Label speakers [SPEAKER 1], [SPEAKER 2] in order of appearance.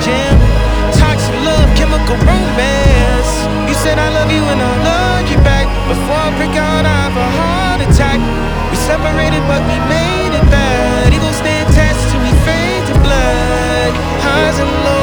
[SPEAKER 1] gym. Toxic love, chemical romance. You said I love you and I love you back. Before I break out, I have a heart attack. We separated but we made it back. Eagles stay attached till we fade to blood. Highs and lows.